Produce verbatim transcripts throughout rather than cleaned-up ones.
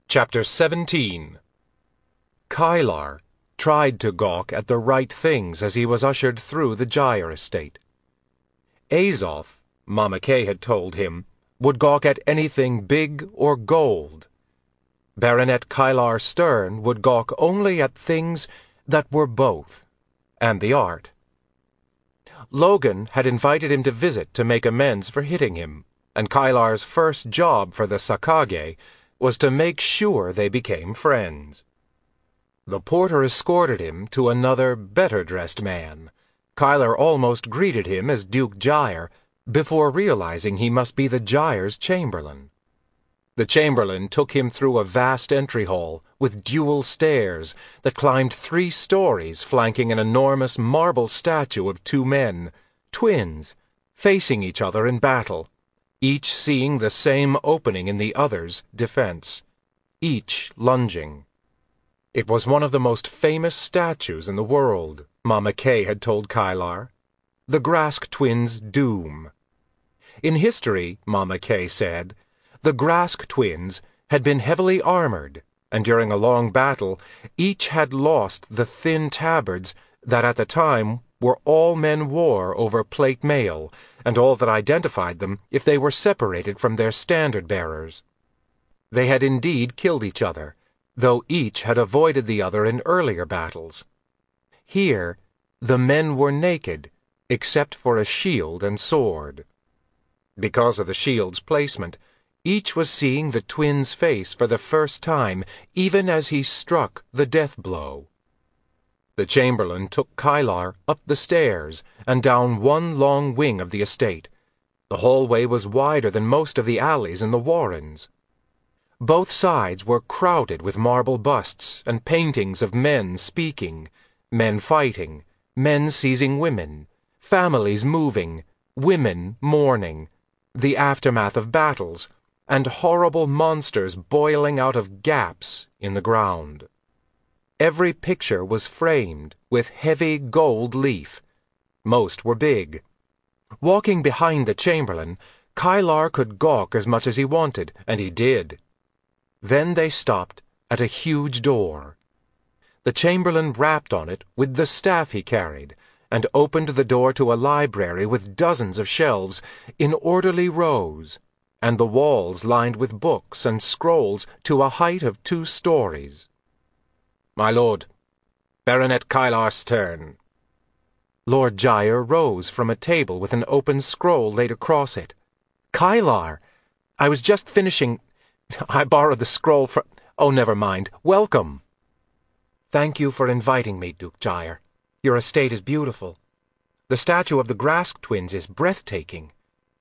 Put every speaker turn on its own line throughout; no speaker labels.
Chapter seventeen. Kylar tried to gawk at the right things as he was ushered through the Gyre estate. Azoth, Mama Kay had told him, would gawk at anything big or gold. Baronet Kylar Stern would gawk only at things that were both, and the art. Logan had invited him to visit to make amends for hitting him, and Kylar's first job for the Sakage was to make sure they became friends. The porter escorted him to another, better-dressed man. Kylar almost greeted him as Duke Gyre, before realizing he must be the Gyre's chamberlain. The chamberlain took him through a vast entry hall with dual stairs that climbed three stories, flanking an enormous marble statue of two men, twins, facing each other in battle, each seeing the same opening in the other's defense, each lunging. It was one of the most famous statues in the world, Mama Kay had told Kylar. The Grask twins' doom. In history, Mama Kay said, the Grask twins had been heavily armored, and during a long battle, each had lost the thin tabards that at the time were all men wore over plate mail, and all that identified them if they were separated from their standard-bearers. They had indeed killed each other, though each had avoided the other in earlier battles. Here, the men were naked, except for a shield and sword. Because of the shield's placement, each was seeing the twin's face for the first time, even as he struck the death blow. The chamberlain took Kylar up the stairs and down one long wing of the estate. The hallway was wider than most of the alleys in the Warrens. Both sides were crowded with marble busts and paintings of men speaking, men fighting, men seizing women, families moving, women mourning, the aftermath of battles, and horrible monsters boiling out of gaps in the ground. Every picture was framed with heavy gold leaf. Most were big. Walking behind the chamberlain, Kylar could gawk as much as he wanted, and he did. Then they stopped at a huge door. The chamberlain rapped on it with the staff he carried, and opened the door to a library with dozens of shelves in orderly rows, and the walls lined with books and scrolls to a height of two stories. My lord, Baronet Kylar Stern. Lord Gyre rose from a table with an open scroll laid across it. Kylar, I was just finishing... I borrowed the scroll from... Oh, never mind. Welcome. Thank you for inviting me, Duke Gyre. Your estate is beautiful. The statue of the Grask twins is breathtaking.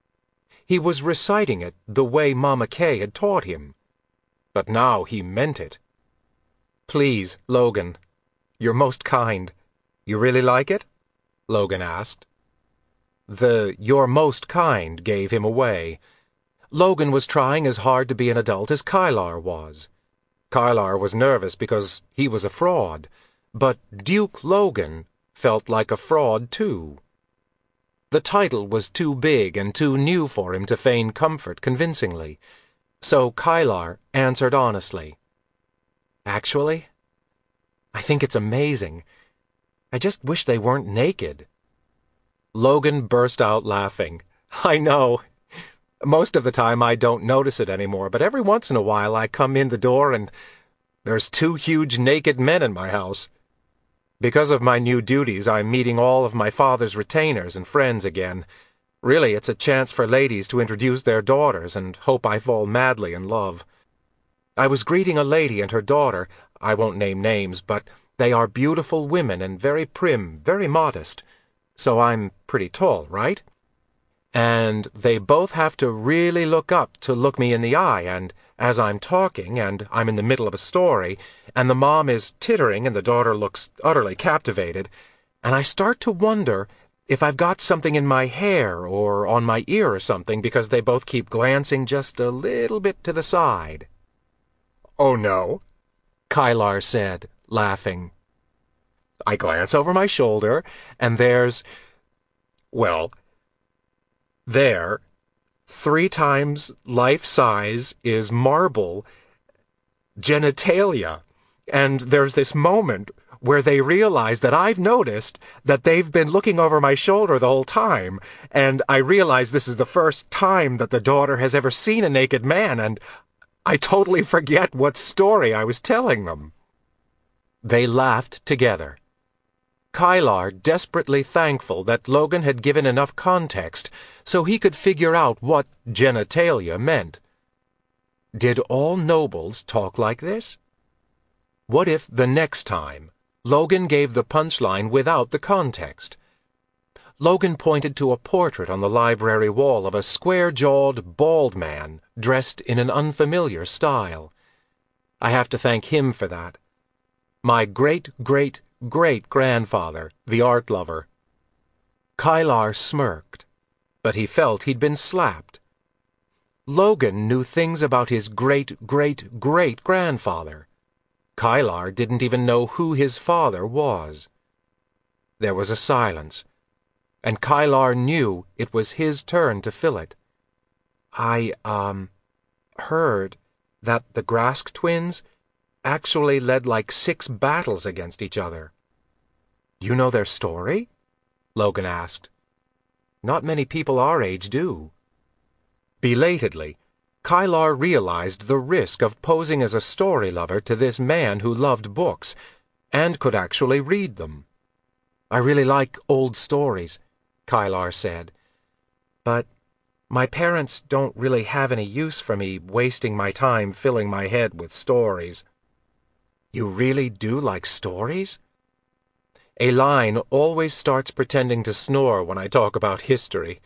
He was reciting it the way Mama Kay had taught him. But now he meant it. Please, Logan. You're most kind. You really like it? Logan asked. The "you're most kind" gave him away. Logan was trying as hard to be an adult as Kylar was. Kylar was nervous because he was a fraud, but Duke Logan felt like a fraud too. The title was too big and too new for him to feign comfort convincingly, so Kylar answered honestly. Actually, I think it's amazing. I just wish they weren't naked. Logan burst out laughing. I know. Most of the time I don't notice it anymore, but every once in a while I come in the door and there's two huge naked men in my house. Because of my new duties, I'm meeting all of my father's retainers and friends again. Really, it's a chance for ladies to introduce their daughters and hope I fall madly in love. I was greeting a lady and her daughter. I won't name names, but they are beautiful women and very prim, very modest. So I'm pretty tall, right? And they both have to really look up to look me in the eye, and as I'm talking, and I'm in the middle of a story, and the mom is tittering and the daughter looks utterly captivated, and I start to wonder if I've got something in my hair or on my ear or something because they both keep glancing just a little bit to the side. Oh, no, Kylar said, laughing. I glance over my shoulder, and there's... well... there, three times life size, is marble. genitalia. And there's this moment where they realize that I've noticed that they've been looking over my shoulder the whole time, and I realize this is the first time that the daughter has ever seen a naked man, and I totally forget what story I was telling them." They laughed together. Kylar desperately thankful that Logan had given enough context so he could figure out what genitalia meant. Did all nobles talk like this? What if the next time Logan gave the punchline without the context? Logan pointed to a portrait on the library wall of a square-jawed, bald man dressed in an unfamiliar style. I have to thank him for that. My great-great-great-grandfather, the art lover. Kylar smirked, but he felt he'd been slapped. Logan knew things about his great-great-great-grandfather. Kylar didn't even know who his father was. There was a silence, and Kylar knew it was his turn to fill it. I, um, heard that the Grask twins actually led like six battles against each other. You know their story? Logan asked. Not many people our age do. Belatedly, Kylar realized the risk of posing as a story lover to this man who loved books, and could actually read them. I really like old stories, Kylar said, but my parents don't really have any use for me wasting my time filling my head with stories. You really do like stories? Eline always starts pretending to snore when I talk about history.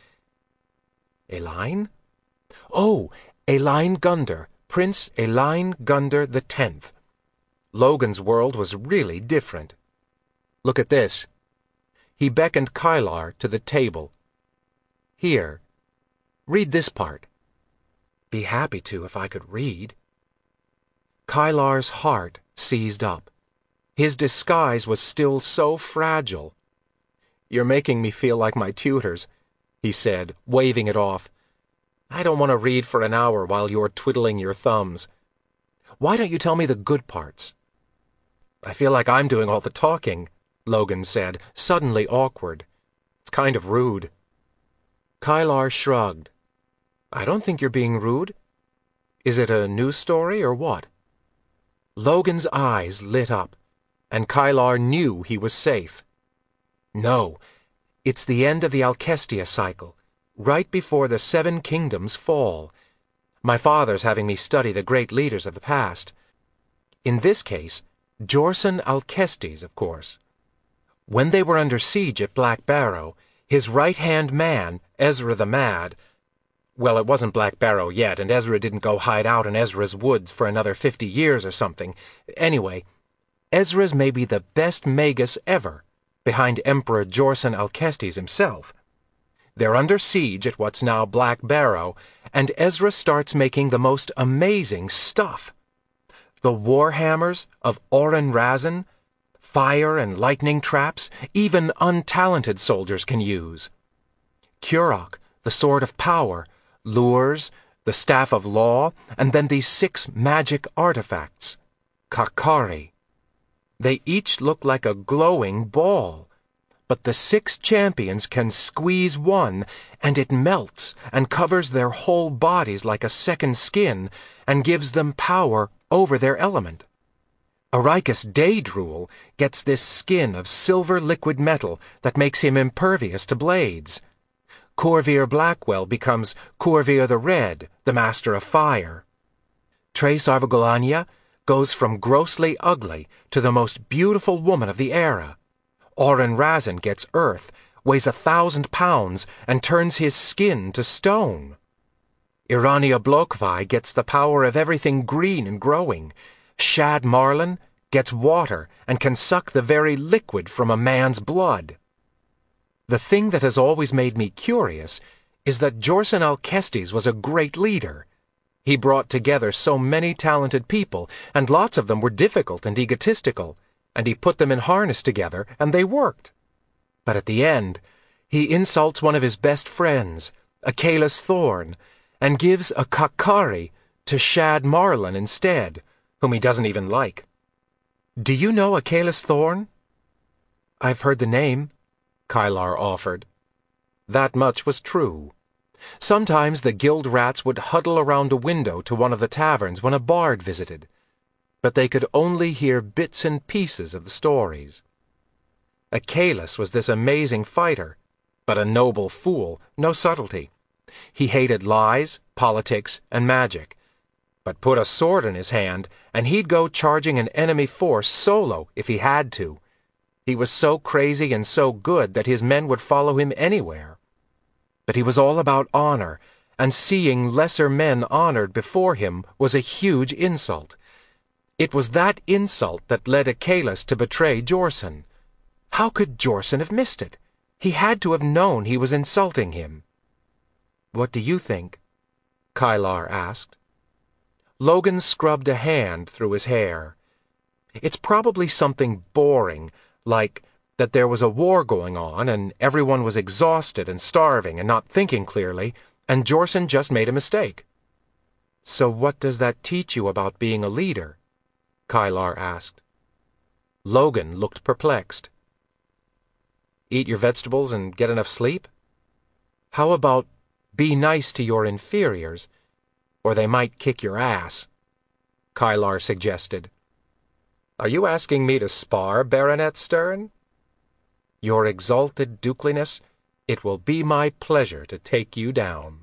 Eline? Oh, Eline Gunder, Prince Eline Gunder the Tenth. Logan's world was really different. Look at this. He beckoned Kylar to the table. Here, read this part. Be happy to if I could read. Kylar's heart seized up. His disguise was still so fragile. You're making me feel like my tutors, he said, waving it off. I don't want to read for an hour while you're twiddling your thumbs. Why don't you tell me the good parts? I feel like I'm doing all the talking, Logan said, suddenly awkward. It's kind of rude. Kylar shrugged. I don't think you're being rude. Is it a news story or what? Logan's eyes lit up, and Kylar knew he was safe. No, it's the end of the Alcestia cycle, right before the Seven Kingdoms fall. My father's having me study the great leaders of the past. In this case, Jorson Alcestis, of course. When they were under siege at Black Barrow, his right-hand man, Ezra the Mad, well, it wasn't Black Barrow yet, and Ezra didn't go hide out in Ezra's woods for another fifty years or something. Anyway, Ezra's may be the best magus ever, behind Emperor Jorson Alcestis himself. They're under siege at what's now Black Barrow, and Ezra starts making the most amazing stuff. The warhammers of Oren Razin, fire and lightning traps, even untalented soldiers can use. Kurok, the Sword of Power, lures, the Staff of Law, and then these six magic artifacts. Kakari. They each look like a glowing ball, but the six champions can squeeze one, and it melts and covers their whole bodies like a second skin, and gives them power over their element. Aricus Daedrul gets this skin of silver liquid metal that makes him impervious to blades. Corvir Blackwell becomes Corvir the Red, the Master of Fire. Trace Arvagolania goes from grossly ugly to the most beautiful woman of the era. Oren Razin gets earth, weighs a thousand pounds, and turns his skin to stone. Irania Blokvai gets the power of everything green and growing. Shad Marlin gets water and can suck the very liquid from a man's blood. The thing that has always made me curious is that Jorson Alcestis was a great leader. He brought together so many talented people, and lots of them were difficult and egotistical, and he put them in harness together, and they worked. But at the end, he insults one of his best friends, Acaelus Thorn, and gives a Kakari to Shad Marlin instead, whom he doesn't even like. Do you know Achilles Thorn? I've heard the name, Kylar offered. That much was true. Sometimes the guild rats would huddle around a window to one of the taverns when a bard visited, but they could only hear bits and pieces of the stories. Achilles was this amazing fighter, but a noble fool, no subtlety. He hated lies, politics, and magic, but put a sword in his hand, and he'd go charging an enemy force solo if he had to. He was so crazy and so good that his men would follow him anywhere. But he was all about honor, and seeing lesser men honored before him was a huge insult. It was that insult that led Achilles to betray Jorsen. How could Jorsen have missed it? He had to have known he was insulting him. What do you think? Kylar asked. Logan scrubbed a hand through his hair. It's probably something boring, like that there was a war going on and everyone was exhausted and starving and not thinking clearly, and Jorsen just made a mistake. So what does that teach you about being a leader? Kylar asked. Logan looked perplexed. Eat your vegetables and get enough sleep? How about be nice to your inferiors, or they might kick your ass? Kylar suggested. Are you asking me to spar, Baronet Stern? Your exalted dukeliness, it will be my pleasure to take you down.